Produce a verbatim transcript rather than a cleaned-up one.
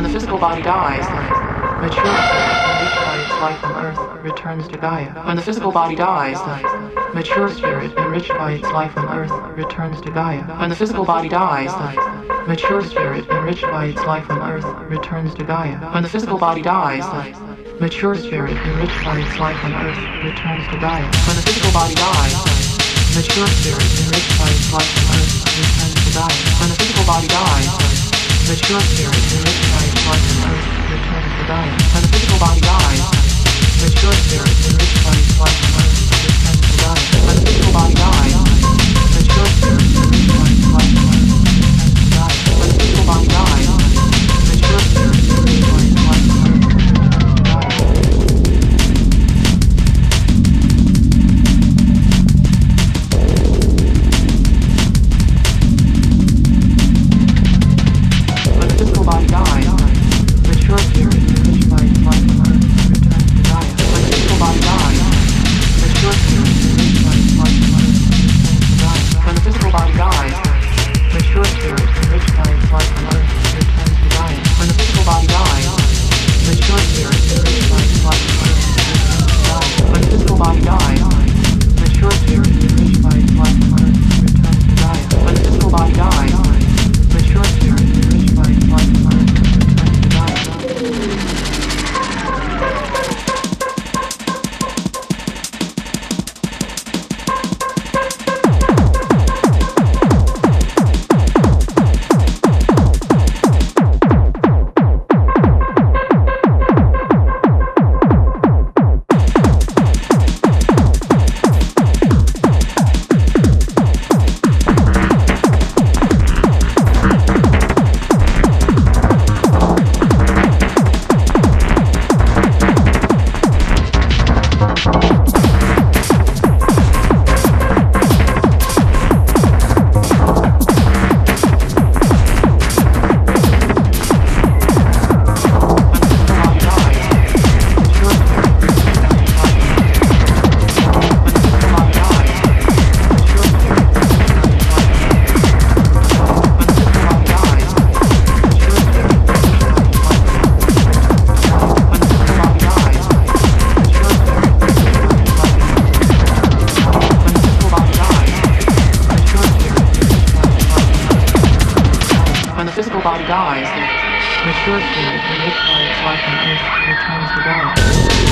When the physical body dies, the mature spirit, enriched by its life on earth, returns to Gaia. When the physical body dies, the mature spirit, enriched by its life on earth, returns to Gaia. When the physical body dies, the mature spirit, enriched by its life on earth, returns to Gaia. When the physical body dies, the mature spirit, enriched by its life on earth, returns to Gaia. When the physical body dies, the mature spirit, enriched by its life on earth, returns to Gaia. When the physical body dies, the mature spirit, enriched by its life on earth, returns to Gaia. When the physical body dies, the mature spirit, enriched by its life on earth, returns to Gaia. When the physical body dies, the mature spirit, enriched by its life on earth, returns to Gaia. When the physical body dies, the mature spirit, enriched by its life on earth, returns to Gaia. Physical body dies, the mature spirit, enriched by its life on earth, returns to Gaia. When the physical body dies, the mature spirit, enriched by its life on earth, returns to Gaia. When the physical body dies, the mature spirit, enriched by its life on earth, returns to Gaia. When the physical body dies, the mature spirit, enriched by its life on earth, returns to Gaia. When the physical body dies, the mature spirit, enriched by its life on earth, returns to Gaia. When the physical body dies, the mature spirit, enriched by its life on earth, returns to Gaia. When the physical body dies, the mature spirit, enriched by its life on earth, returns to Gaia.